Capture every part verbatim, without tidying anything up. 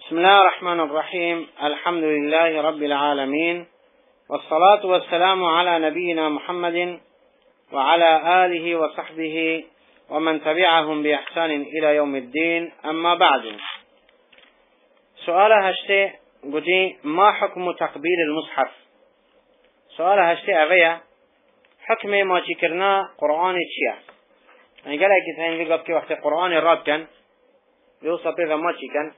بسم الله الرحمن الرحيم. الحمد لله رب العالمين، والصلاة والسلام على نبينا محمد وعلى آله وصحبه ومن تبعهم بإحسان إلى يوم الدين. أما بعد، سؤال هشتي قدي ما حكم تقبيل المصحف؟ سؤال هشتي أغيا حكم ما تكرنا قرآن تشيع، يعني قال لك إذا نقول كي وقت قرآن الراب كان يوصل بيغا ما تكن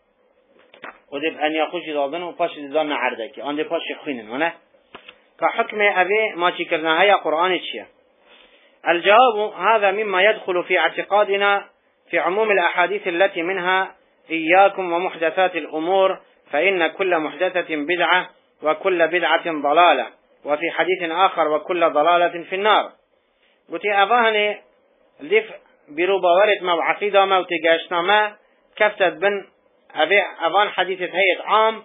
ودب أن يخش ضادن وباش ضدنا عردك عند باش يخينن هنا كحكم أبي ما تكرنا هي قرآن تشيع. الجواب: هذا مما يدخل في اعتقادنا في عموم الأحاديث التي منها إياكم ومحدثات الأمور فإن كل محدثة بدعة وكل بدعة ضلالة، وفي حديث آخر وكل ضلالة في النار. قلت أظهني لف بروبا ورد ما وعقيدة ما وتجاشنا ما كفتت بن أبي أظن حديث هيئة عام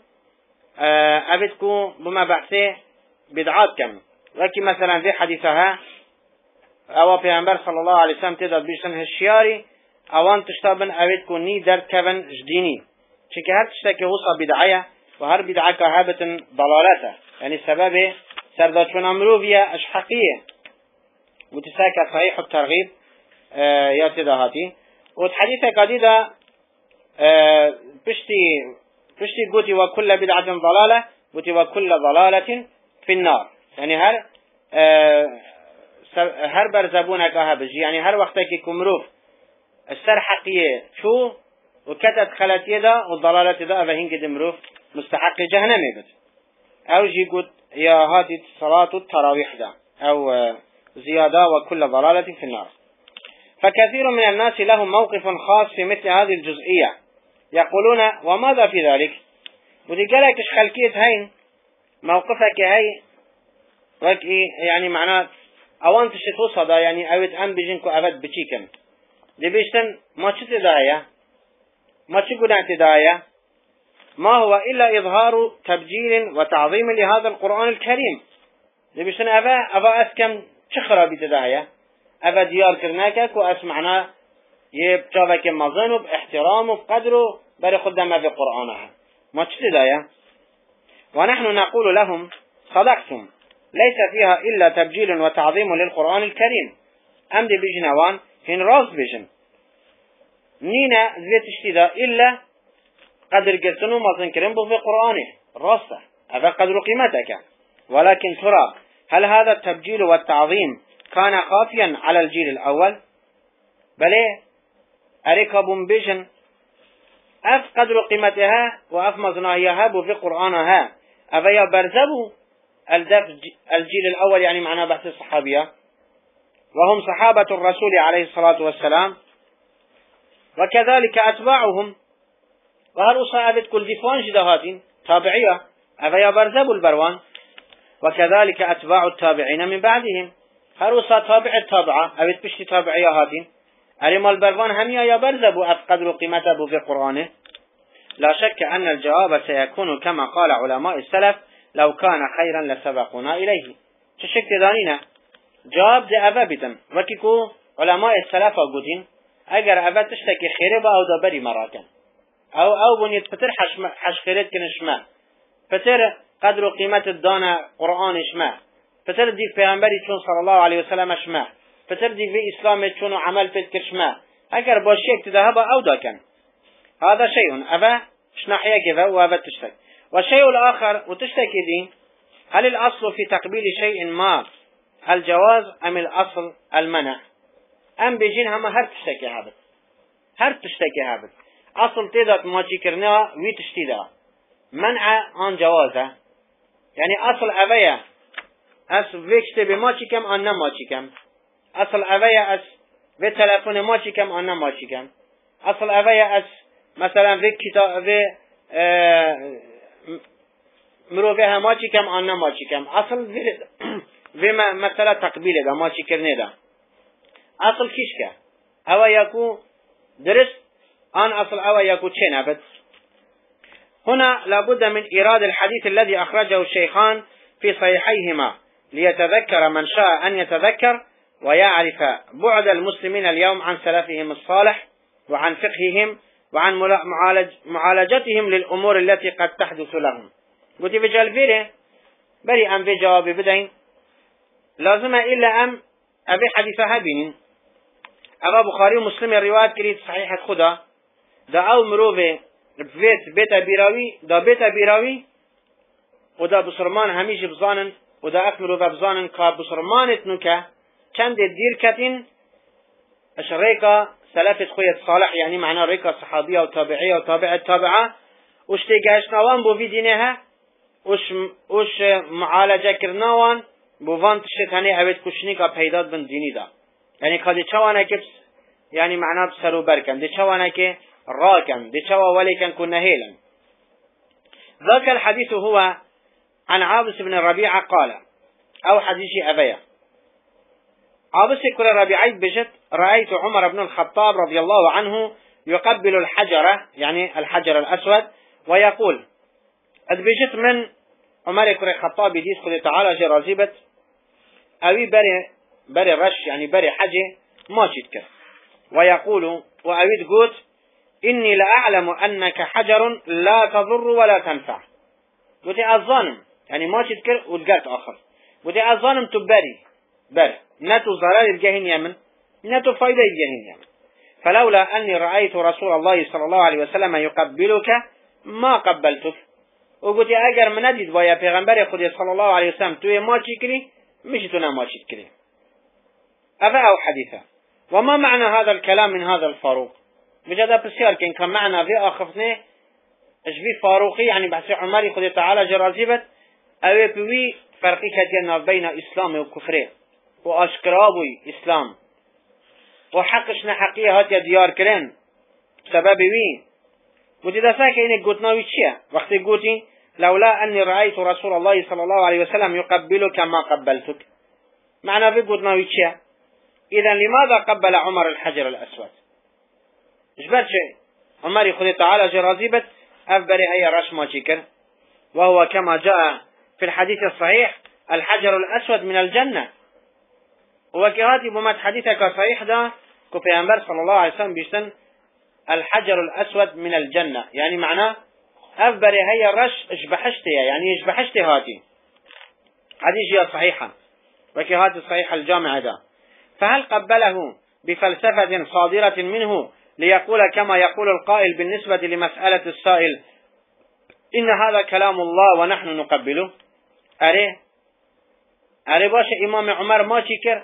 أبدكو بما بحثه بدعات كم، لكن مثلا في حديثها أو پیامبر صلى الله عليه وسلم تداد بيشتن هالشياري أوان تشتابن أبدكو ني در كبن جديني شكي هر تشتكي وصا بدعية وهر بدعة كهابة ضلالته، يعني سبب سرداتون أمروفية أشحقية وتساكى صحيح الترغيب آه يا تداهاتي. وتحديثة قديدة آه بشتي بشتي قوتي وكل بدعة ضلالة قوتي وكل ضلالة في النار، يعني هر آه هر برزبونك هابج، يعني هر وقتك كمروف السر حقية شو وكتت خلتي دا والضلالة دا أفهين قد مروف مستحق جهنم يقول أو جي قد يا هاتي صلاة التراويح دا أو زيادة وكل ضلالة في النار. فكثير من الناس لهم موقف خاص في مثل هذه الجزئية، يقولون وماذا في ذلك؟ ودي قالك اش خلقية هين موقفك هاي وكي يعني معناه اوان تشتو صدا، يعني اويت ام بيجنكو افد بچيكم دي بيشتن ما تدايا ما تقول تدايا ما هو الا اظهار تبجيل وتعظيم لهذا القرآن الكريم. دي بيشتن افا افا اسكم شخرا بتدايا افا ديار كرناك كو اسمعنا يبجابك مظنه باحترامه بقدره بري خدامه في قرآنها ما تدايا. ونحن نقول لهم صدقتم، ليس فيها إلا تبجيل وتعظيم للقرآن الكريم. أم دي بجنوان هن راس بجن نينا زيت اشتدا إلا قدر قلتنو ما تنكرن بفي قرآنه راسه هذا قدر قيمتك. ولكن ترى هل هذا التبجيل والتعظيم كان خافيا على الجيل الأول؟ بلي أريكب بجن أف قدر قيمتها وأف مزناهيها بفي قرآنها أفيا برزبو الجيل الأول، يعني معنا بحث الصحابية وهم صحابة الرسول عليه الصلاة والسلام، وكذلك أتباعهم وهل أصابت كل دفوان جدهات تابعية أفيا برزبوا البروان، وكذلك أتباع التابعين من بعدهم هل أصاب تابع التابعة أبت بشت تابعية هاتين أرم البروان هميا يبرزبوا أفقدروا قيمته في قرآنه. لا شك أن الجواب سيكون كما قال علماء السلف: لو كان خيرا لسبقنا إليه. تشك دانينا جواب دي أبا بتن وكيكو علماء السلف قدين أجر أبا تشتكي خيربا أو دبري مراكن أو أو بنيت فتر حش حش خيرت كنشما فتر قدر قيمة الدانا قرآن شما فتر دي پیغمبری چون صلى الله عليه وسلم شما فتر دي في إسلام چون عمل فيت شما أجر باشيك تذهب أو داكن. هذا شيء أبا شناحية كذا وأبا تشتكي. والشيء الآخر وتشتكي دي هل الأصل في تقبيل شيء ما الجواز أم الأصل المنع؟ أم بيجين هم هر تشتكي هذا هر تشتكي هذا أصل تيدات ما تشكرنا ويتشتيدا منع عن جوازه، يعني أصل أبيا أس فيكشت بما تشكم أنا ما تشكم، أصل أبيا أس في تلفون ما تشكم أنا ما تشكم، أصل أبيا أس مثلا في كتاب في آه مروفها ما تشكم أنا ما تشكم، أصل في في مثلا تقبيله ده ما تشكرني ده أصل كيشكا أو يكون درس أن أصل أو يكون شيء نبت. هنا لابد من إيراد الحديث الذي أخرجه الشيخان في صحيحيهما ليتذكر من شاء أن يتذكر ويعرف بعد المسلمين اليوم عن سلفهم الصالح وعن فقههم وعن معالج معالجتهم للأمور التي قد تحدث لهم. قلت في جالفيره بري أم في جواب بدين لازم إلا أم أبي حديثها بينين أبا بخاري ومسلم الروايات كريت صحيحة خدا دا أو مروفي بيت بيت بيراوي دا بيت بيراوي ودا بصرمان هميش بزانن ودا أكملوا ببزانن كا بصرمان تنكا كند الدير كتن الشريكة سلفت خوية صالح يعني معنى ريكة صحابية وتابعية وتابعة تابعة وش تيجاش نوان بو في دينها وش وش معالجة كرناوان بو فان تشت هني أبد كشنيكا بيداد بن ديني دا يعني قد تشوانا كبس يعني معناه بسرو بركن دي تشوانا كي راكن دي تشوا ولكن كنا هيلا. ذاك الحديث هو عن عابس بن الربيعة قال أو حديث أبيا عابس كل ربيعي بجت رأيت عمر بن الخطاب رضي الله عنه يقبل الحجرة يعني الحجر الأسود ويقول أدبجت من عمر كل الخطاب يديس خذ تعالى جرازيبت أوي بري بري رش يعني بري حجة ما شدك ويقول وأويد قوت إني لأعلم أنك حجر لا تضر ولا تنفع قلت الظالم يعني ما شدك وتقالت آخر قلت الظالم تبري بري نتو ضرر الجهن يمن نتو فايدة الجهن يمن فلولا أني رأيت رسول الله صلى الله عليه وسلم يقبلك ما قبلتك وقلت أجر من نديد ويا پیغمبر خدا صلى الله عليه وسلم توي ما شكري مش تونا ما شكري أفا أو حديثا. وما معنى هذا الكلام من هذا الفاروق بجد بسيار كان كان معنى في آخفنه اش في فاروقي يعني بحث عمري خدا تعالى جرازيبت أو بوي فرقي كدينا بين إسلام وكفره وأشكرابوي إسلام وحقشنا حقيقة هاتي ديار كرين سبب وين قلت إذا ساكي إنك قلتنا ويتشيا وقت قلتي لولا أني رأيت رسول الله صلى الله عليه وسلم يقبلك ما قبلتك معنى في قلتنا ويتشيا إذا لماذا قبل عمر الحجر الأسود إجبار شيء عمر خذ تعالى جرازيبت أفبري هي رش ما شكر وهو كما جاء في الحديث الصحيح الحجر الأسود من الجنة وكهاتي بمات حديثك صحيح ده كفيانبر صلى الله عليه وسلم بيشتن الحجر الأسود من الجنة يعني معناه أفبري هي رش اشبحشتها يعني اشبحشتها هاتي حديث جاء صحيحة وكهاتي الصحيحة الجامعة ده فهل قبله بفلسفة صادرة منه ليقول كما يقول القائل بالنسبة لمسألة السائل إن هذا كلام الله ونحن نقبله أريه أريه باش إمام عمر ما شكر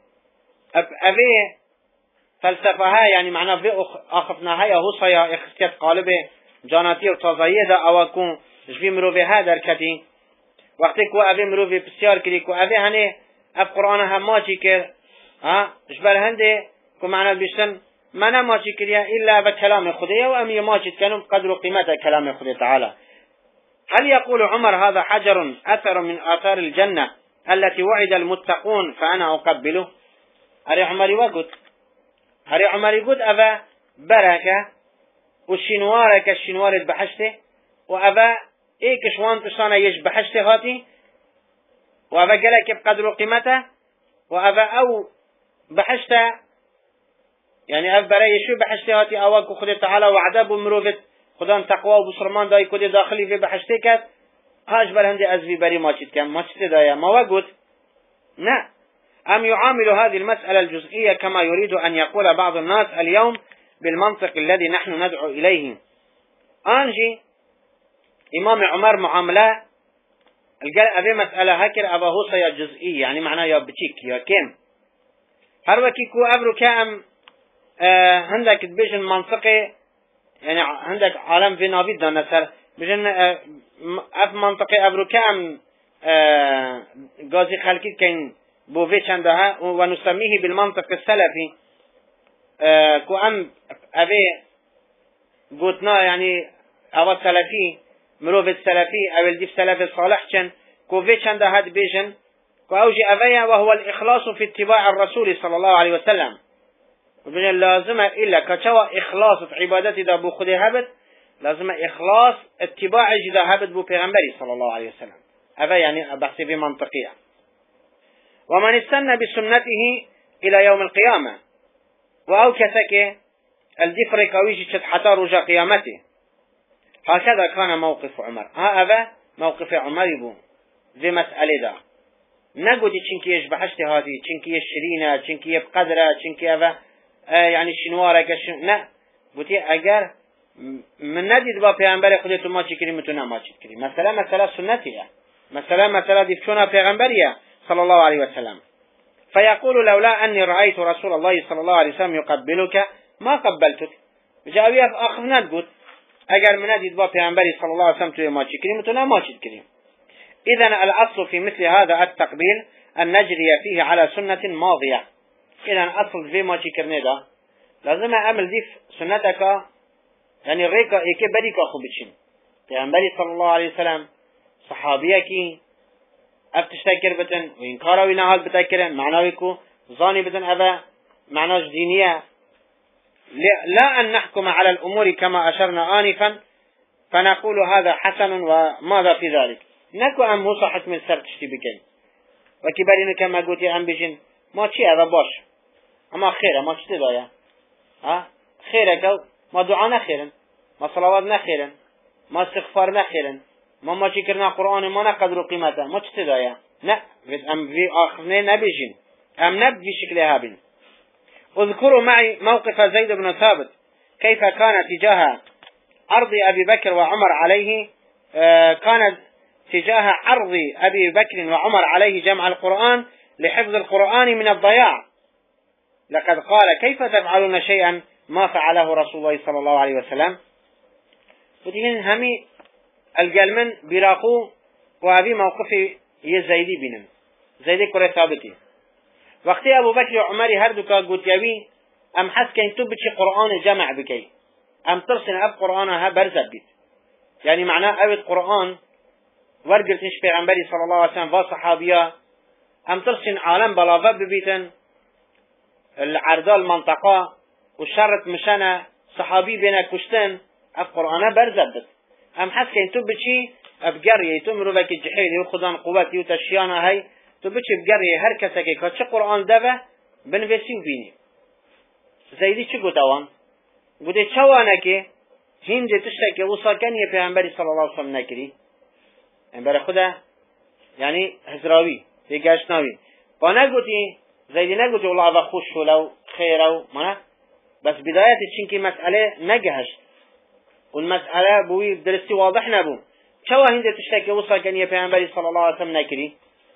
أبيه فلسفة يعني معناه في أخفنا هيا هو صيا اختيار قالبه جاناتي وتضايا ذا أو أكون جبي مروفي هذا الكتي وقتك وأبي مروفي بسيار كريك وأبي هني أب قرآنها ما شكر ها جبل هندي كمعنى بيشن ما ما شكريا إلا بكلام خديه وأمي ما شكرهم قدر قيمة كلام خديه تعالى. هل يقول عمر هذا حجر أثر من آثار الجنة التي وعد المتقون فأنا أقبله؟ هل عمر يقول هل عمر يقول أبا بركة والشنوارك الشنوار بحشته وأبا إيك شوان تشانا يش بحشته هاتي وأبا قالك بقدر قيمته وأبا أو بحشته يعني أف برای شو بحشته هاتي أواك خود تعالى وعذاب مروفت خدان تقوى وبصرمان داي كده داخلي في بحشته كات هاش بل هندي أزفي بري ما شد كم ما شد دايا ما وقت لا أم يعامل هذه المسألة الجزئية كما يريد أن يقول بعض الناس اليوم بالمنطق الذي نحن ندعو إليه. أنجي إمام عمر معاملة الجل أبي مسألة هكر أبا هو صيا جزئية يعني معناه يا بتيك يا كم هروكي كو أبرو كام آه عندك بيجن منطقي يعني عندك عالم في نابيد ده نسر بيجن آه أف منطقي أبرو كام آه غازي خلقي كين بوفي عندها ونسميه بالمنطق السلفي آه كو أم أبي قلتنا يعني أو السلفي مروف السلفي أو الديف سلفي صالح كان كو في عندها هاد بيجن كو أوجي أبيا وهو الإخلاص في اتباع الرسول صلى الله عليه وسلم وبين لازم إلا كتوا إخلاص عبادتي ده بو خدي هبت لازم إخلاص اتباع جدا هبت بو پیغمبري صلى الله عليه وسلم هذا يعني بحثي في منطقية. ومن استنى بسنته إلى يوم القيامة وأو كسك الدفر كويش حتى رجع قيامته. هكذا كان موقف عمر. ها أبا موقف عمر بو ذي مسألة دا نقول چنكي يش بحشت هذه چنكي يش شرينة چنكي بقدرة چنكي أبا آه يعني شنوارة كشن لا بوتي أجر من نديد با پیغمبر خودتو ما چی کری متونا ما چی کری مثلا مثلا سنتیه مثلا مثلا دیفشونا پیغمبریه صلى الله عليه وسلم فيقول لولا أني رأيت رسول الله صلى الله عليه وسلم يقبلك ما قبلتك جاوی آخر ندگود اگر من ندید با پیغمبری صلى الله عليه وسلم توی ما چی کری متونا ما چی کری. إذن الأصل في مثل هذا التقبيل أن نجري فيه على سنة ماضية. إذن أصل في ما چی کرنه دا لازم أعمل ديف سنتك يعني ريكا إيكي بريكا خو بتشين پیغمبری صلى الله عليه وسلم صحابيه كي افتشتكر بتن وإنكارا وينهال بتكرن معناويكو ظاني بتن أذا معناش دينية لا أن نحكم على الأمور كما أشرنا آنفا فنقول هذا حسن وماذا في ذلك نكو أم هو صحت من سر تشتي بكي وكبرين كما قلت أم بجن ما تشي هذا باش أما خير ما تشتي ضايا ها خيرك ما دعانا خيرا ما صلواتنا خيرا ما استغفارنا خيرا ما ما شكرنا قرآن ما نقدر قيمته ما تستدايا لا بس أم في آخرين نبيجين أم نبي شكلها بين. اذكروا معي موقف زيد بن ثابت كيف كان تجاه عرض أبي بكر وعمر عليه آه كان تجاه عرض أبي بكر وعمر عليه جمع القرآن لحفظ القرآن من الضياع. لقد قال كيف تفعلون شيئا ما فعله رسول الله صلى الله عليه وسلم. ودين همي الجلمن براقو وأبي موقف يزيدي بينهم زيدي كره ثابتي وقت أبو بكر وعمر هردوكا قلت يبي أم حس كين تبتش قرآن جمع بكي أم ترسن أب قرآنها برزب بيت يعني معناه أبد قرآن ورقلتش پیغمبری صلى الله عليه وسلم وصحابيا أم ترسن عالم بلاغب ببيتن العرضاء المنطقة وشرط مشانة صحابي بينا كشتن أب قرآنها برزب بيت ام حس كين تو بچي ابقريه تو مرو بك جحيل وخدان قوتي وتشيانا هي تو بچي ابقريه هر كسه كي كچ قران دبه بنويسي وبيني زيدي چي گوتوان گوده چوانه كي هند تشتكي وصاكن يا پیغمبر صلى الله عليه وسلم نكري انبر خدا يعني هزراوي يگشناوي بانا گوتي زيدي نگوتي والله هذا خوش لو خيرو ما بس بدايه چنكي مساله نگهش والمسألة بوي درستي واضح نبو شو هند تشتكي وصل كان يا پیغمبر صلى الله عليه وسلم نكري.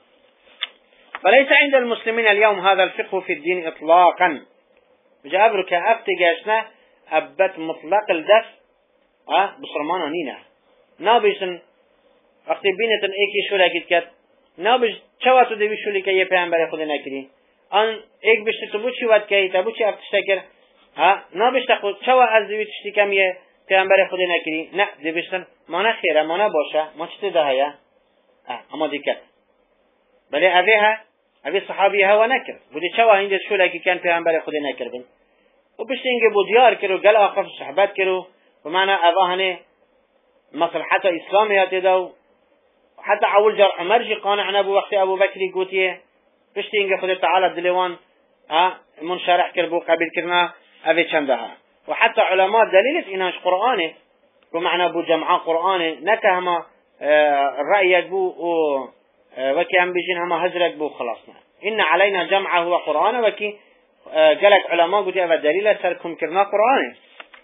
فليس عند المسلمين اليوم هذا الفقه في الدين إطلاقا جابرك أفتقاشنا أبت مطلق الدف أه بصرمانا نينا نابجن وقت بينة ايكي شو لكت كت نابج شو تدوي شو لكي يا پیغمبر خود نكري ان ايك بشت تبوشي ود كي تبوشي افتشتكر ها نابج تقول شو ازوي تشتكم يه پیغمبر خود نکری نه دیبشتن ما نه خیره ما نه باشه ما چطور ده هیا اما دیکت بله اوه ها اوه صحابی ها و نکر بودی چه وحین دید شو لکی کن پیغمبر خود نکر بین و بشت اینگه بودیار کرو گل آخف صحبت کرو و معنی اوه هنه مصلحت اسلامی هاتی دو حتی اول جار عمر جی قانع نبو وقتی ابو بکری گوتیه بشت اینگه خود تعالی دلیوان منشرح کر بو قبیل کرنا اوه چنده ها وحتى علماء دليلة إناش قرآنه ومعنى بو جمعاء قرآنه نكهما الرأي بو وكي هم بيجين هما هزرك بو خلاصنا إن علينا جمعه وقرآنه وكي قالك علماء قد يأبى دليلة سركم كرنا قرآنه.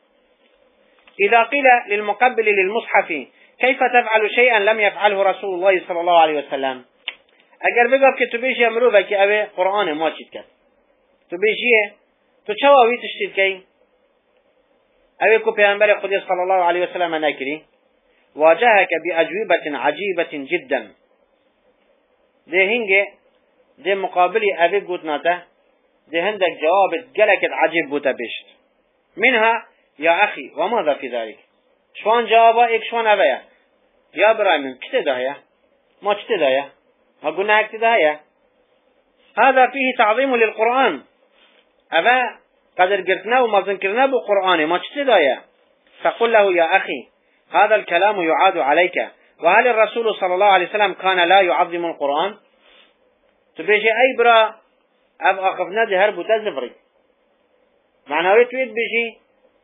إذا قيل للمقبل للمصحف كيف تفعل شيئا لم يفعله رسول الله صلى الله عليه وسلم أقر بقى كتبيش يمرو بكي أبي قرآنه ما تشتكت تبيشيه تشواوي تشتكي أبيكو پیغمبر خدا صلى الله عليه وسلم نكري واجهك بأجوبة عجيبة جدا ده هنگه ده مقابل أبي قدناته ده هندك جواب قلك عجيب بوتا بشت منها يا أخي وماذا في ذلك شوان جوابا ايك شوان أبايا يا برايمن كته دايا ما كته دايا ما قلنا هكته دايا هذا فيه تعظيم للقرآن أبا قدر قرتنا وما ذكرنا بالقرآن ما تشتدايا فقل له يا أخي هذا الكلام يعاد عليك وهل الرسول صلى الله عليه وسلم كان لا يعظم القرآن تبيجي أي برا أب أخفنا دهر بتزفري معنوي تويت بيجي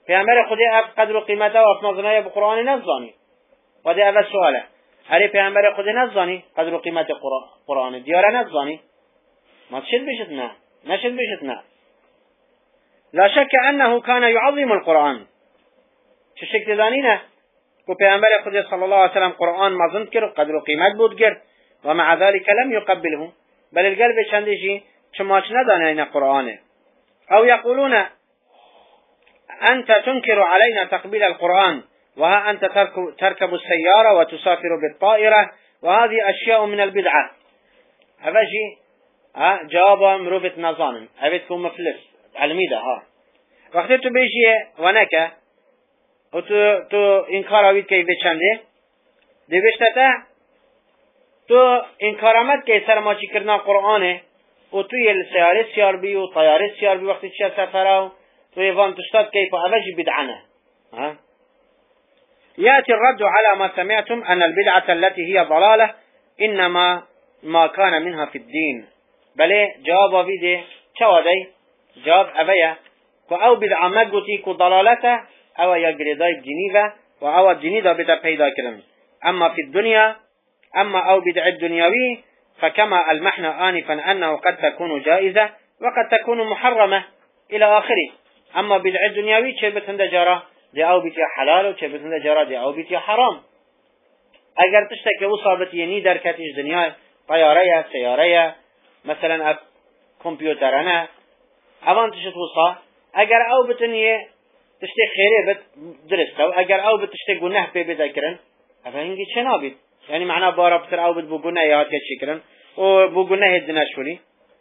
پیامبر خودی اف قدر و قیمت و افمازنای بقرآن نزانی و ده اول سواله هری پیامبر خودی نزانی قدر و قیمت قرآن دیاره نزانی ما تشد بشت نه نشد بشت نه لا شك انه كان يعظم القرآن چه شکل دانینه که پیامبر خودی صلی الله علیه وسلم قرآن مزند کرد قدر و قیمت بود کرد و مع ذلك لم يقبله بل القلب چندشی چماچ ندانه این قرآنه او يقولون أنت تنكر علينا تقبيل القرآن وها أنت تركب السيارة وتسافر بالطائرة وهذه أشياء من البدعة أفجي جواب مروفة نظان أبيتكم مفلس علمي ده ها وقت تو بيجي ونكا وتو تو إنكار أبيت كيف بيشنده دي بيشتتا تو إنكارمت كي سرماشي كرنا قرآنه وتو يلسياري سيار بي وطياري سيار بي وقت تشير سفره ويفان تشتد كيف أبجي بدعنا ها؟ يأتي الرد على ما سمعتم أن البدعة التي هي ضلالة إنما ما كان منها في الدين بل جواب بيده شوادي جواب أبيا كأو بدعة مجوتي كضلالته أو يجريداي جنيفة وأو الجنيدة بدا بيدا كرم أما في الدنيا أما أو بدع الدنيوي فكما المحنا آنفا أنه قد تكون جائزة وقد تكون محرمة إلى آخره اما بدع دنیاوی چه بتند جارا دی او بیت حلال و چه بتند جارا دی او بیت حرام اگر تشتکه او ثابت یعنی در کتیش دنیا طیاره سیاره مثلا اف کامپیوترانه اوان تشت وصا اگر او بتنیه تشتی خیره بت درسته و اگر او بتشتی گناه پی بذکرن افا هنگی چه نابید یعنی معنا بارا بتر او بت بو گناه یاد کشکرن و بو گناه دنشولی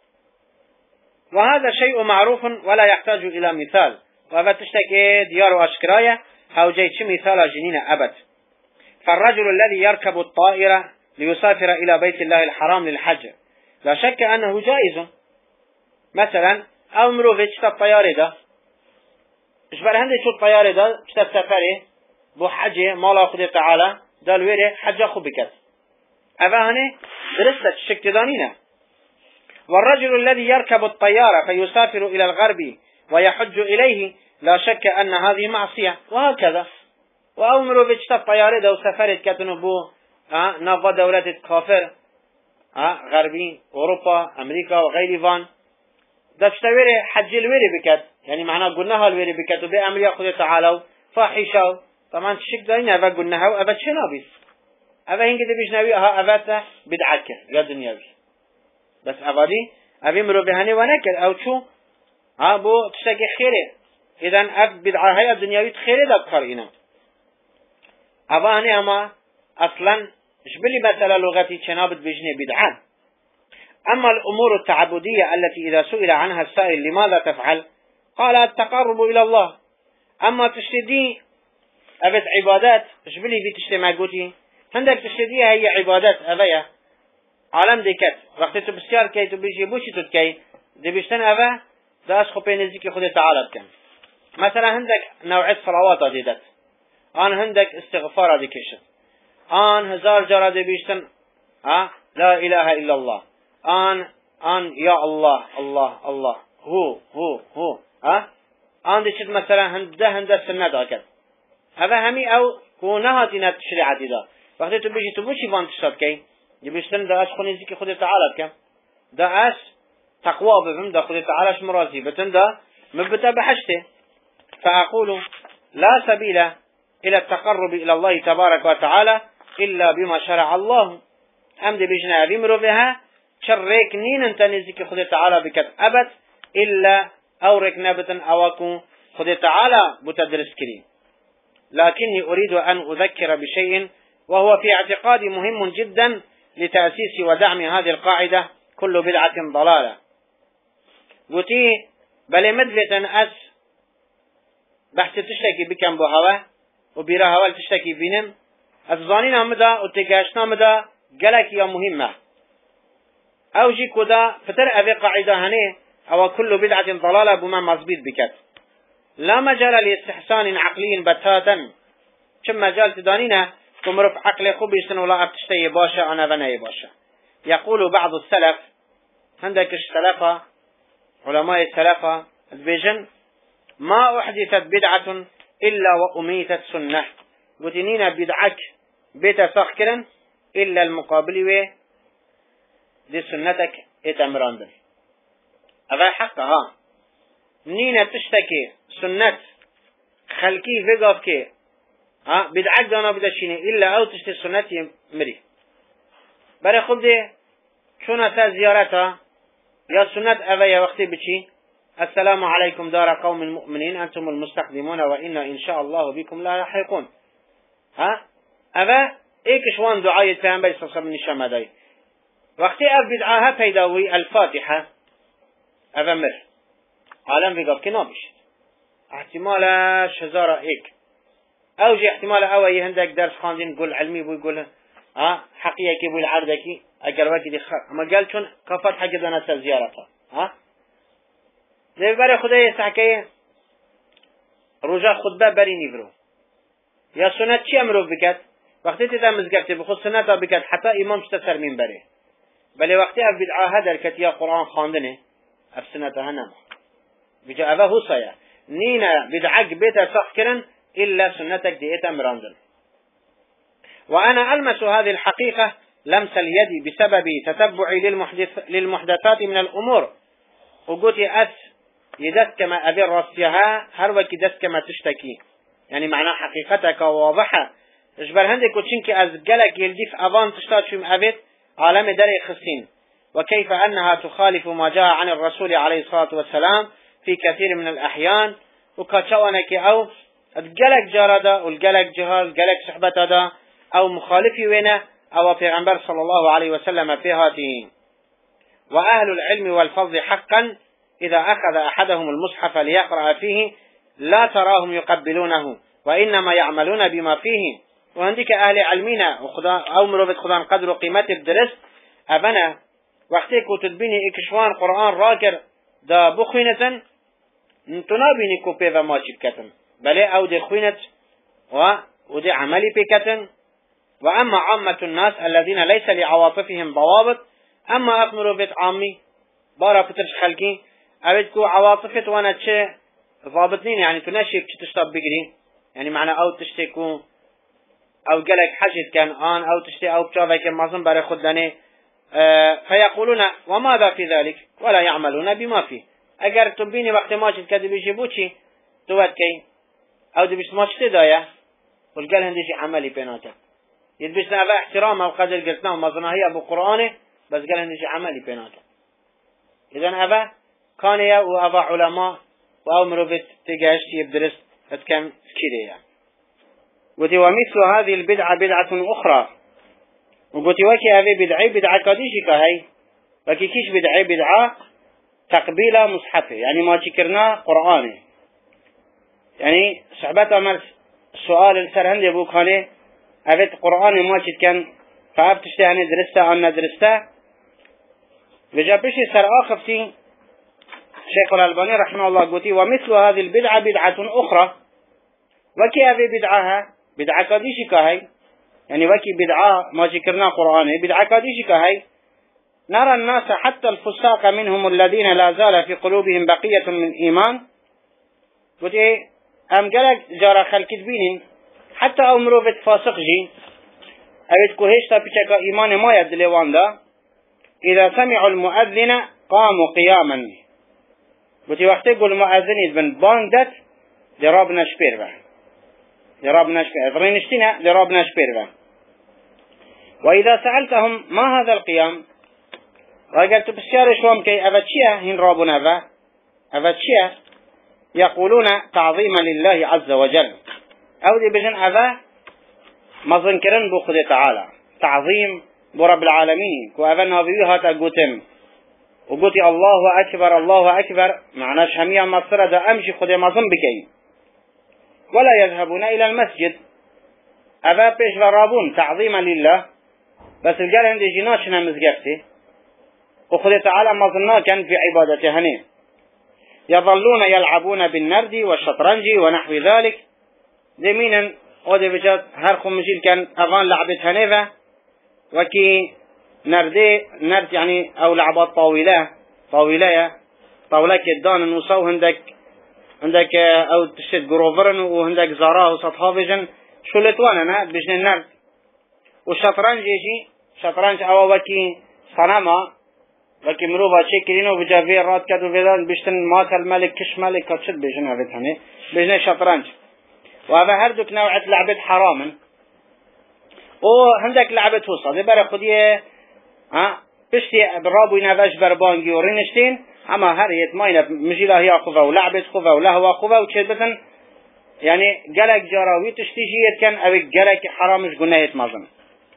وهذا شيء معروف ولا يحتاج إلى مثال وهذا تشتكي ديار أشكرايا أو جيتش مثال جنين أبد فالرجل الذي يركب الطائرة ليسافر إلى بيت الله الحرام للحج لا شك أنه جائز مثلا أو مروفي تشتى الطيارة ده إشبار هندي شو الطيارة ده تشتى سفره بو حجه مالا أخذ تعالى ده الويري حج أخو بكت أفا هني درست الشك دانينه والرجل الذي يركب الطيارة فيسافر إلى الغرب ويحج إليه لا شك أن هذه معصية وهكذا وأمروا بجت الطيارة دو سفرت كتنبو أه نفى دولة كافر أه غربي أوروبا أمريكا وغير فان دشتويري حج الويري بكت يعني معناه قلناها الويري بكت وبأمر يأخذ تعالوا فاحشوا طبعا الشك داين أفا قلناها وأفا شنابي أفا هنك دبيش ها أفا بدعك يا دنياوي بس أفادي أبي مروبهاني ونكر أو شو ها بو تشتكي خيره إذن أف بدعة هي الدنياوي خيره ده بخارينا أفاني أما أصلا إيش بلي مثلا لغتي تنابت بجني بدعة أما الأمور التعبدية التي إذا سئل عنها السائل لماذا تفعل قال التقرب إلى الله أما تشتدي أبت عبادات إيش بلي في تشتي معقوتي عندك تشتدي هي عبادات أبيا عالم دیکت وقتی تو بسیار کی تو بیشی بوشی تو کی دبیشتن اوه داش خو پینزی که خود تعالی بکن مثلا هندك نوع صلوات دیدت آن هندك استغفار دیکشت آن هزار جرا دبیشتن ها لا اله الا الله آن آن یا الله الله الله هو هو هو ها آن دیشت مثلا هنده هنده سنت آکد اوه همی او کو نهاتی نت شریعتی دا وقتی تو بیشی تو بوشی وان تشتاد کی يبيشتن ده اش خوني زيك خد تعالى بكم ده اش تقوى بهم ده خد تعالى مرازي بتن ده مبتا بحشته فأقول لا سبيل إلى التقرب إلى الله تبارك وتعالى إلا بما شرع الله أمد بجنا بمرو بها شرك نين انت نزيك خد تعالى بكت أبد إلا أورك نبتا أواكو خد تعالى بتدرس كريم لكني أريد أن أذكر بشيء وهو في اعتقادي مهم جدا لتأسيس ودعم هذه القاعدة كل بدعة ضلالة قلتي بل مدلة أس بحث تشتكي بكم بهوا وبيرا هوا تشتكي بينم الظانين مدى وتقاشنا مدى قالك يا مهمة أو جي كدا فتر أبي قاعدة هني أو كل بدعة ضلالة بما مزبيط بكت لا مجال لاستحسان عقلي بتاتا كم مجال تدانينا كمرف عقل خوب يسن ولا أبتشتي باشا أنا بناي باشا يقول بعض السلف عندك السلفة علماء السلفة البيجن ما أحدثت بدعة إلا وأميتت سنة قلتنين بدعك بيت ساخكرا إلا المقابل دي سنتك اتمران دل هذا حقها نينا تشتكي سنة خلقي فيقف كي ها بدعك دانا بدشيني إلا أو تشتي سنتي مري بري خب دي شونا تا زيارتها يا سنة أبا وقتي بشي السلام عليكم دار قوم المؤمنين أنتم المستقدمون وإنا إن شاء الله بكم لا لاحقون ها أبا إيك شوان دعاية پیغمبر صلى الله عليه وسلم نشان داي وقتی اف بدعاها پیداوی الفاتحة أبا مر عالم بيقف كنا بيش احتمال شزارة هيك اوجي احتمال اوي هندك درس خاندين قول علمي بيقول ها حقيقي بيقول عردكي اگر وقت دي خر اما قال چون كفت حق دانا سر زيارتها ها دي بري خدای سحكي رجا خطبه بري نيفرو يا سنت چي امرو بكت وقتی تدا مزگفتی بخود سنت بكت حتى امام شتسر من بري بل وقتی اف بدعاها دركت يا قرآن خاندنه اف سنتها نما بجا اوه هو صيا نينا بدعك بيتا سخكرا إلا سنتك ديتا مرانزل وأنا ألمس هذه الحقيقة لمس اليد بسبب تتبعي للمحدث للمحدثات من الأمور وقلت أس يدس كما أبي رصيها هروك يدس كما تشتكي يعني معنى حقيقتك واضحة اجبر هندك وتشنك أزقلك يلديف أبان تشتات شم أبيت عالم داري خصين وكيف أنها تخالف ما جاء عن الرسول عليه الصلاة والسلام في كثير من الأحيان وكاتشوانك أو الجلك جاردا والجلك جهال جلك صحبة دا أو مخالفي وينه أو پیغمبر صلى الله عليه وسلم في هاته وأهل العلم والفضل حقا إذا أخذ أحدهم المصحف ليقرأ فيه لا تراهم يقبلونه وإنما يعملون بما فيه وعندك أهل علمنا أو مروبة خدان قدر قيمة الدرس أبنا وقتك وتدبيني إكشوان قرآن راكر دا بخوينة نتنابيني كوبي وما شبكتن بل أو دي خوينة ودي عملي بكتن وأما عامة الناس الذين ليس لعواطفهم ضوابط أما أقمروا بيت عامي بارا فترش خلقي أبدكو عواطفت وانا تشي ضابطنين يعني تنشيك تشتاب بقري يعني معنى أو تشتكو أو قلق حاجت كان آن أو تشتي أو بشافك مازن باري خدلاني اه فيقولون وماذا في ذلك ولا يعملون بما فيه اگر تبيني وقت ماشت كده بيجي بوشي تواتكي او دي بيش ماشت دايا والقال هنديش عملي بيناتا يدبش نعبا احترام او قدر قلتنا ومازنها هي ابو قرآنه بس قال هنديش عملي بيناتا اذن ابا كان يا وابا علماء واو مروفت تقاشت يبدرس اتكم كده يعني قلت ومثل هذه البدعة بدعة اخرى وقلت وكي هذه بدعي بدعة قديشك هاي وكي كيش بدعي بدعة تقبيل مصحفه يعني ما تكرنا قرآنه يعني صحبات أمر سؤال السرهند يبوك هاني أفت قرآن ما تكن فأفتشت يعني درسته أم ندرسته وجا بشي سر آخفتي شيخ الألباني رحمه الله قلت ومثل هذه البدعة بدعة أخرى وكي هذه بدعها بدعة قديشك هاي يعني وكي بدعة ما ذكرنا قرآنه بدعة قديشك هاي نرى الناس حتى الفساق منهم الذين لا زال في قلوبهم بقية من إيمان قلت إيه أم قالك جارة خلق بينين حتى أمرو بيت فاسق جين أبيت كوهيشتا بيشاك إيمان ما يدلوان دا إذا سمعوا المؤذن قاموا قياما قلت وقت يقول المؤذن يدبن باندت لرابنا شبير به لرابنا شبير اضرينشتنا لرابنا شبير به وإذا سألتهم ما هذا القيام وقالت بسيار شوام كي أفتشيه هن رابنا ذا أفتشيه يقولون تعظيما لله عز وجل أو دي بجن أذا مظنكرن بخد تعالى تعظيم برب العالمين وأذا نابيوها تقوتم وقلت الله أكبر الله أكبر معناش همية مصر دا أمشي خد مظن بكي ولا يذهبون إلى المسجد أذا بيش ورابون تعظيما لله بس الجال عندي جناشنا مزقفتي وخذ تعالى ما ظننا كان في عبادته هني يظلون يلعبون بالنرد والشطرنج ونحو ذلك زمينا ودي بجات هرخم مجيل كان أغان لعبة هنيفة وكي نردي نرد يعني أو لعبات طاولة طاولة طاولة كدان نوصو هندك عندك او تشت جروفرن وعندك زارا وسطها بيجن شو لتوانا بيجن النرد والشطرنج يجي شطرنج او وكي صنما وكي مروبا شكلينو بجافير رات كدو فيدان بيشتن مات الملك كش ملك كتشت بيجن هذا هني بيجن شطرنج وهذا هردك نوعة لعبة حراما وعندك لعبة وصل يبقى خديه ها بشتي برابو ينافش بربانجي ورينشتين اما هريت ماينه مجيله هي خوفه ولعبه خوفه ولهوه خوفه وشبتن يعني جلك جراوي تشتيجيت كان او جلك حرامش جنايت مازن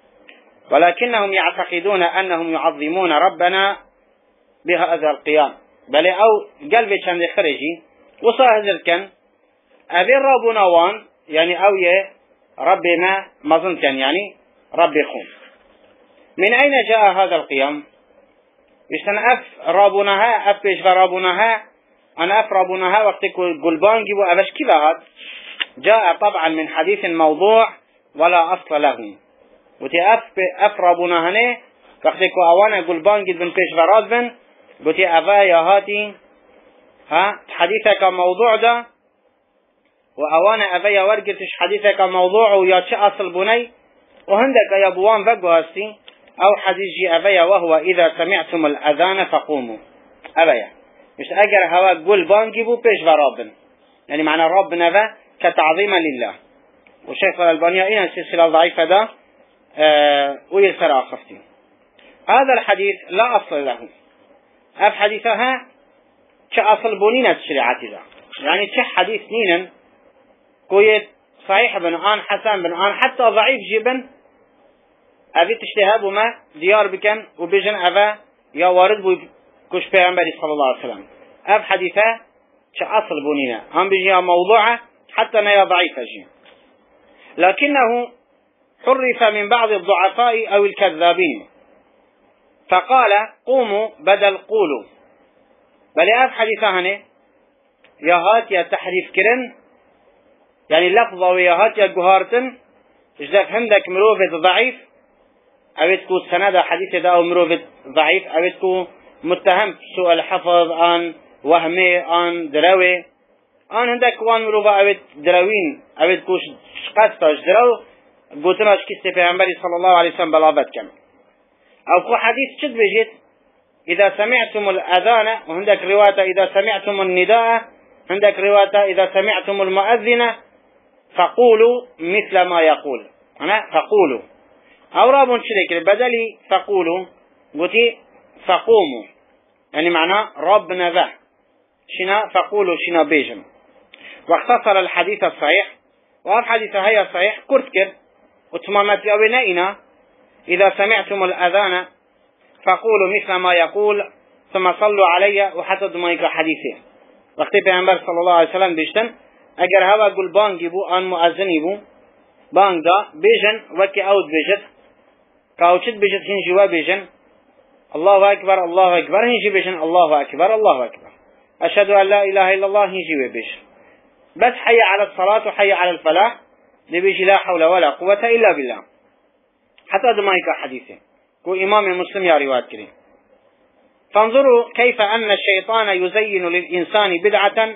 ولكنهم يعتقدون انهم يعظمون ربنا بهذا القيام بل او قلبي كان خرجي وصاهر كان ابي ربنا وان يعني او يه ربنا مازن كان يعني ربي خون. من اين جاء هذا القيام؟ يشتن اف رابونها اف بيش رابونها انا اف رابونها وقت قلبان جيبوا افش كذا هذا جاء طبعا من حديث موضوع ولا اصل له وتي اف اف رابونها نه وقت اوانا قلبان جيب بن بيش فراد بن قلت افايا هاتي ها حديثك موضوع ده واوانا افايا ورقتش حديثك موضوع ويا شي اصل بني وهندك يا بوان فقوهستي أو حديث جي أبيا وهو إذا سمعتم الأذان فقوموا أبيا مش أجر هوا قول بانجيبوا بيش فرابن يعني معنى ربنا ذا كتعظيما لله والشيخ الألباني إنا السلسلة ضعيفة ده أه ويسر آخفتي هذا الحديث لا أصل له أف حديثها كأصل بنينة الشريعة ذا يعني كح حديث نينا كويت صحيح بن آن حسن بن آن حتى ضعيف جبن أبي تشتهاب ما ديار بكن وبيجن أبا يا وارد بو كش پیغمبري صلى الله عليه وسلم أب حديثة كأصل بنينا هم بيجي موضوعة حتى نيا ضعيفة جي لكنه حرف من بعض الضعفاء أو الكذابين فقال قوموا بدل قولوا بل أب حديثة هني يا هات يا تحريف كرن يعني لفظة ويا هات يا جهارتن إجدك عندك مروفة ضعيف أبيتكو سند حديث ده أو مروفة ضعيف أبيتكو متهم سوء الحفظ عن وهمي عن دروي عن عندك وان مروفة أبيت دروين أبيتكو شقستاش درو قلتناش كيستي في عمبالي صلى الله عليه وسلم بلابت كم أو كو حديث شد بجيت إذا سمعتم الأذان وعندك رواية إذا سمعتم النداء عندك رواية إذا سمعتم المؤذن فقولوا مثل ما يقول أنا فقولوا أو رابون شريك بدلي فقولوا قلتي فقوموا يعني معناه ربنا ذا شنا فقولوا شنا بيجم واختصر الحديث الصحيح وهذا الحديث هي صحيح كرتكر وتمامت أبنائنا إذا سمعتم الأذان فقولوا مثل ما يقول ثم صلوا علي وحتى دمائك حديثه وقت پیغمبر صلى الله عليه وسلم بيشتن اگر هوا قل بانگی بو آن مؤذنی بو بانگ دا بیجن وکی اوت بیجد کاوچت بیجد هنجی و بیجن الله اکبر الله اکبر هنجی بیجن الله اکبر الله اکبر اشهد ان لا اله الا الله هنجی و بیجن بس حي على الصلاة وحي على الفلاح نبيجي لا حول ولا قوة الا بالله حتى دمائك حديثه كو امام مسلم يا روايات كريم فانظروا كيف أن الشيطان يزين للإنسان بدعة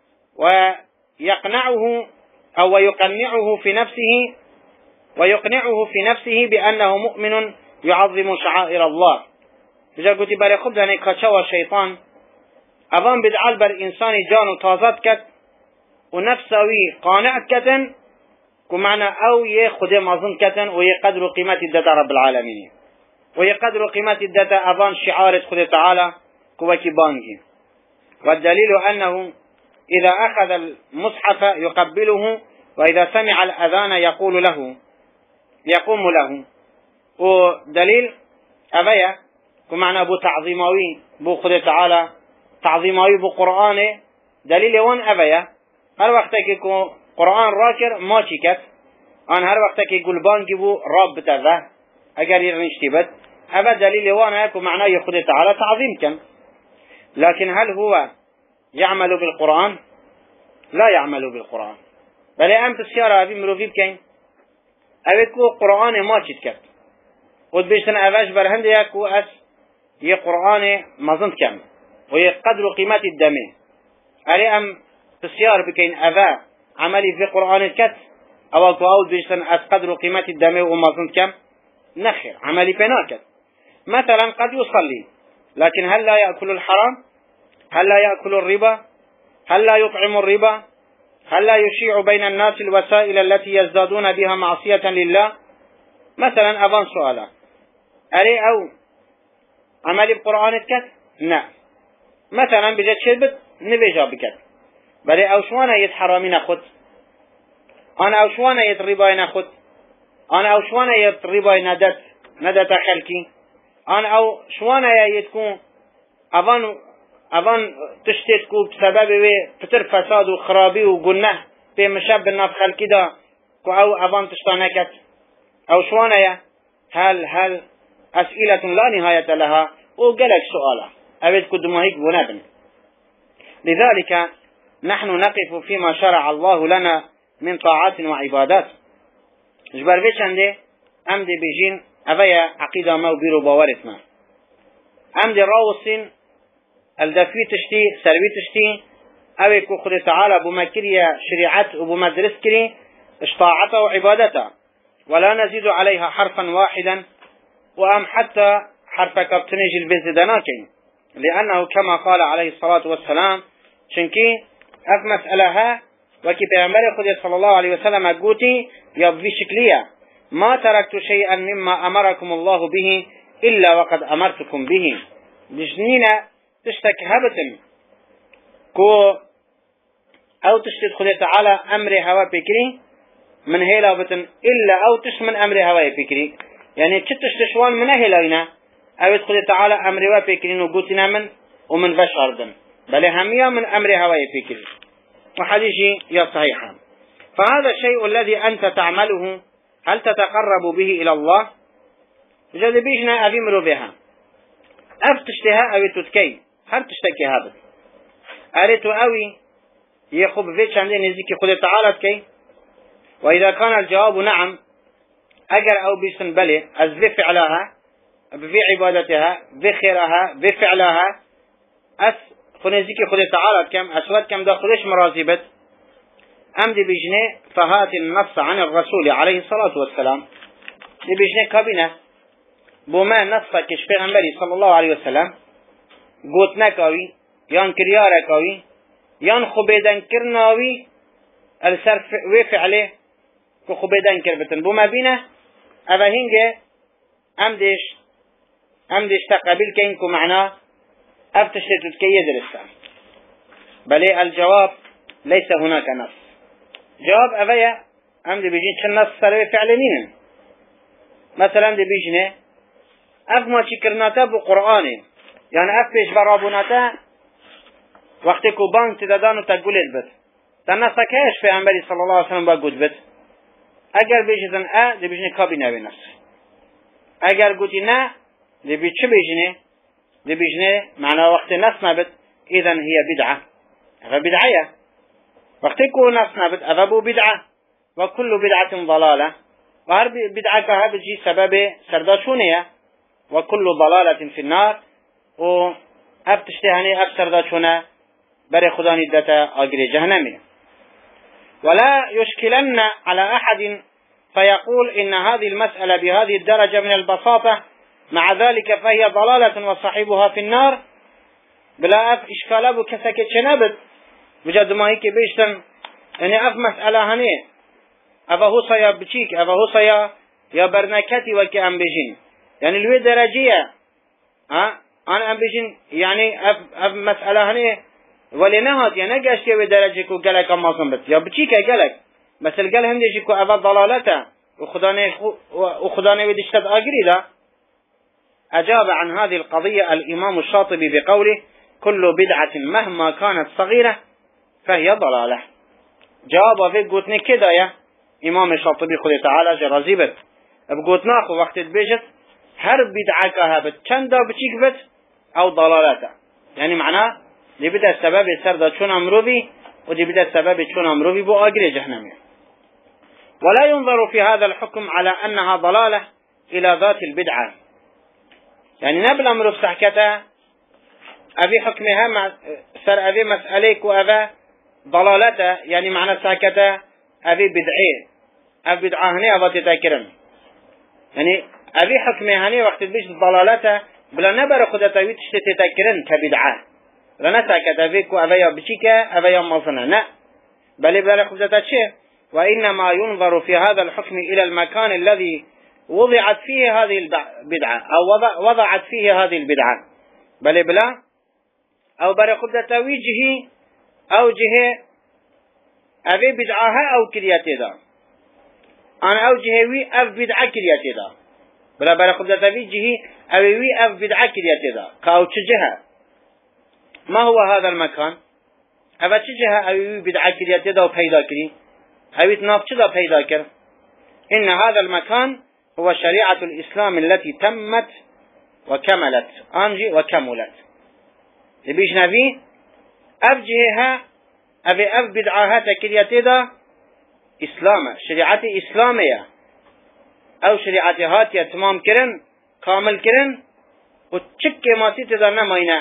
ويقنعه أو يقنعه في نفسه ويقنعه في نفسه بأنه مؤمن يعظم شعائر الله إذا قلت بري خب داني كتشوى الشيطان أظن بدعال بر إنسان جانو تازد كت ونفسوي قانع كتن كمعنى أو يخدم مظن كتن ويقدر قيمة الداتا رب العالمين ويقدر قيمة الداتا أظن شعار خده تعالى كوكي بانجي والدليل أنه إذا أخذ المصحف يقبله وإذا سمع الأذان يقول له يقوم له ودليل أبيا كمعنى أبو تعظيماوي بو خده تعالى تعظيماوي بو قرآن دليل وان أبيا هر وقتك يكون قرآن راكر ما شكت أن هر وقتك يقول بانجي بو رب تذا اگر يرنشتي بد هذا دليل وانا يكون معناه يخد تعالى تعظيم كان لكن هل هو يعمل بالقرآن؟ لا يعمل بالقرآن بل أنت السيارة هذه مروفي بكين أبيكو قرآن ما تشتكت وتبيشتنا أفاش برهند يكو أس يقرآن ما ظنت كم ويقدر قيمة الدم ألي أم بسيار بكين أذا عملي في قرآن الكت أو أقول بيجتن أتقدر قيمة الدم وما كنت كم نخير عملي بناكت. مثلا قد يصلي لكن هل لا يأكل الحرام؟ هل لا يأكل الربا؟ هل لا يطعم الربا؟ هل لا يشيع بين الناس الوسائل التي يزدادون بها معصية لله؟ مثلا أظن سؤالا أري أو عملي بقرآن الكت؟ نعم. مثلا بجد شربت نبيجا بكت بل أو شوانا يتحرامين أخذ أنا أو شوانا يترباين أخذ أنا أو شوانا يترباين ندت ندت خلقي أنا أو شوانا يتكون أظن أظن تشتتكو بسبب فتر فساد وخرابي وقنه في مشاب الناس خلقي دا أو أظن تشتانكت أو شوانا هل هل أسئلة لا نهاية لها وقالك سؤالا أبد كدمهيك بنابن. لذلك نحن نقف فيما شرع الله لنا من طاعات وعبادات. جبر بيش عندي أمدي بيجين أبايا عقيدة ما وبيرو باورثنا أمدي راوسين الدفي تشتي سروي تشتي أبي كخد تعالى بمكرية شريعت وبمدرس كري اشطاعته وعبادته ولا نزيد عليها حرفا واحدا وأم حتى حرف كابتنيج البزدناكين لأنه كما قال عليه الصلاة والسلام شنكي أف مسألها وكي بيغمبر خدي صلى الله عليه وسلم قوتي يبفي شكلية ما تركت شيئا مما أمركم الله به إلا وقد أمرتكم به بجنينة تشتك هبتن كو أو تشتد خدي تعالى أمر هوا بكري من هيلا بتن إلا أو تش من أمر هوا بكري يعني كتش تشوان من هيلا أو خدي تعالى أمر هوا بكري وقوتنا من ومن بشر دن بل همية من أمر هوا بكري وحديثي يا صحيحا. فهذا الشيء الذي أنت تعمله هل تتقرب به إلى الله؟ جد بيجنا أبيمرو بها أف تشتها أو تتكي هل تشتكي هذا أريت أوي يخب فيتش عندي نزيكي خذ تعالى تكي. وإذا كان الجواب نعم أجر أو بيسن بلي أز بفعلها بفي عبادتها بخيرها بفعلها أس خنزيكي خذ تعالى كم أسود كم دا خذش مرازبت أمدي بجنة فهات النص عن الرسول عليه الصلاة والسلام دي بجنة كابينة بما نص كشف عمري صلى الله عليه وسلم قوت نكاوي يان كريارة كاوي يان خبيدان كرناوي السر وفعله كخبيدان كربتن بما بينا أبا هنجة أمدش أمدش تقابل كينكو معناه أفتشتت كي يدرسها بل الجواب ليس هناك نص. جواب أبايا أمدي بيجين شنص سروي فعلنين مثلا دي بيجنه أف ما شكرناتا بقرآن يعني أف بيش برابوناتا وقتكو بان تدادانو تقول البت تنصا كاش في عمبالي صلى الله عليه وسلم باقود بت أقل بيجزن أ دي بيجنه كابينة بنفس أقل قوتي نا دي بيجش بيجنه دي بيجنه معنى وقت نص نبت إذن هي بدعة فبدعية وقتكو نص نبت أذبو بدعة وكل بدعة ضلالة وهر بدعة كها بجي سبب سرداشونية وكل ضلالة في النار وأبتشتهني أب سرداشونة بري خداني الدتا أجري جهنمي. ولا يشكلن على أحد فيقول إن هذه المسألة بهذه الدرجة من البساطة مع ذلك فهي ضلالة وصاحبها في النار بلا أف إشكالاب كسكت شنبت بجد ما هيك بيشتن يعني أف مسألة هني أفا هو صيا بشيك أفا هو صيا يا برنكتي وكي أم بيجين يعني الوي درجية ها أنا أم بيجين يعني أف, أف مسألة هني ولنهات يعني نجاش يوي درجيكو قالك أما صنبت يا بشيك قالك بس القال هنديشيكو أفا ضلالته وخداني وخداني ودشتد أجري لا. أجاب عن هذه القضية الإمام الشاطبي بقوله كل بدعة مهما كانت صغيرة فهي ضلالة. جواب في قوتني كده يا إمام الشاطبي خذ تعالى جرازيبت بقوتنا أخو وقت بيجت هر بدعة كهبت چندا بچيك بت أو ضلالته يعني معناه دي بدأ السبب سرد چون أمروبي ودي بدأ السبب چون أمروبي بو أجري جهنمي. ولا ينظر في هذا الحكم على أنها ضلالة إلى ذات البدعة يعني نبل أمر بسحكته أبي حكمها مع سر أبي مسأليك وأبا ضلالته يعني معنى ساكته أبي بدعي أبي بدعة هني أبا تتاكرن يعني أبي حكمه هني وقت بيش ضلالته بلا نبر خدته ويتشت تتاكرن كبدعة لنا ساكته أبيك وأبيا بشيكا أبيا مصنع لا بل بلا خدته شيء وإنما ينظر في هذا الحكم إلى المكان الذي وضعت فيه هذه البدعة أو وضعت فيه هذه البدعة بل بلا أو بلا خدته ويجهي أو جهة أبي بدعها أو كرياتي دا أنا أو جهوي أف بدعة كرياتي دا بلا بلا خدته ويجهي أبي أف بدعة كرياتي دا كأو تجهة ما هو هذا المكان أبا تجهة أبي بدعة كرياتي دا وبيدا كري أبي تنافش دا بيدا كر إن هذا المكان هو شريعة الإسلام التي تمت وكملت أنجي وكملت يبيش نبي أف جهة أبي أف بدعها تكريتي دا إسلام شريعة إسلامية أو شريعة هاتية تمام كرن كامل كرن وتشك ما تيتدا نمينا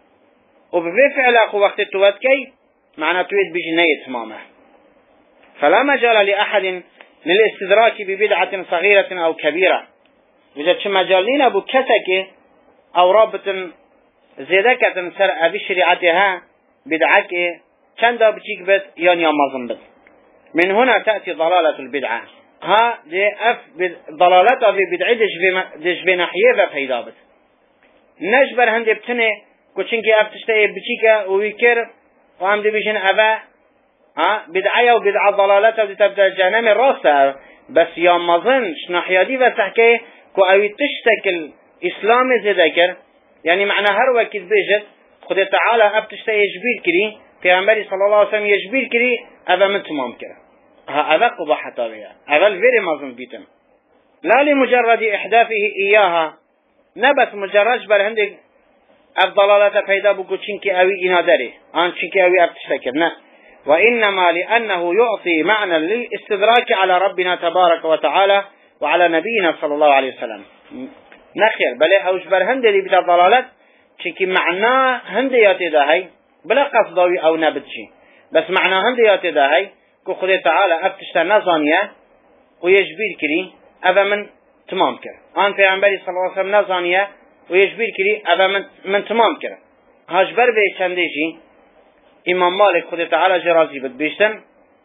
وبفعل أخو وقت تواتكي معنى تويت بجنية تمامه فلا مجال لأحد للاستدراك ببدعة صغيرة أو كبيرة وجد شو مجال لنا أبو كسك أو رابط زيدكة سر أبي شريعتها بدعك چند بچيك بس يعني يمازن بس من هنا تأتي ضلالة البدعة ها دي اف ضلالتها في بدعي دش بناحية ففيدا بس نجبر هندي بتنه كوچنكي اف تشتهي بچيكا ويكر وهم دي بيشن افا ها بدعية وبدعة ضلالتها دي تبدأ جهنم الراسة بس يمازن شناحية دي وتحكي كو اوي تشتكل اسلام زيدكر يعني معنى هر وكت بيجت خد تعالى اف تشتهي يجبير كري پیامبری صلی الله علیه و سلم یجبیر کری اول من تمام کرد ها اول قضاء حتابیه اول ویری مازن بیتم لا لمجرد احداثه اياها نبت مجرد بر هندی الضلالات پیدا بکو چنکی اوی اینا داری آن چنکی اوی ابتشتکر نه وانما لانه يعطي معنى للاستدراك على ربنا تبارك وتعالى وعلى نبينا صلى الله عليه وسلم نخير بل اوش بر هندی بتا ضلالات چنکی معناه هندیاتی ده هی بلا قصدوي او نبتشي بس معناها هم دياتي داهي كو خدي تعالى افتشتا نظانية ويجبير كري افا من تمام كر آن پیغمبری صلى الله عليه وسلم نظانية ويجبير كري افا من, من تمام كر هاجبر بي چنديجي امام مالك خدي تعالى جرازي بدبيشتن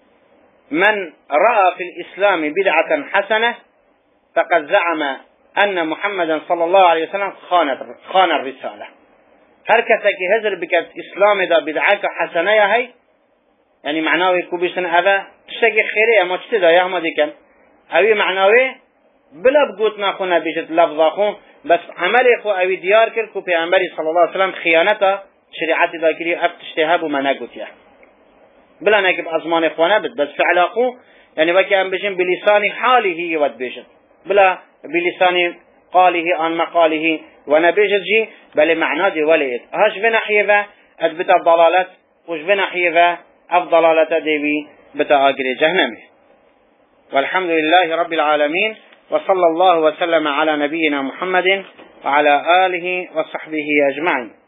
من رأى في الإسلام بدعة حسنة فقد زعم أن محمدا صلى الله عليه وسلم خان, خان الرسالة هر کسی که هزر بکرد اسلام دا بدعه حسنه هی یعنی معناوی کو بیشتن اوه تشتگی خیره اما چطه دا یه دیکن اوی معناوی بلا بگوت نخونه بیشت لفظا خون بس عمل خو اوی دیار کرد که پیغمبری صلی الله علیه وسلم خیانتا شریعت دا کری اف تشتهب و منگوت یه بلا نکب ازمان خونه بد بس فعلا خو یعنی وکی هم بشن بلسان حاله یود بیشت بلا بلسان قاله آن مقاله ونبيجت جي بل معنى دي وليد هاش في ناحية أثبت الضلالات وش في ناحية الضلالة ديوي بتا أجري جهنمي والحمد لله رب العالمين وصلى الله وسلم على نبينا محمد وعلى آله وصحبه أجمعين.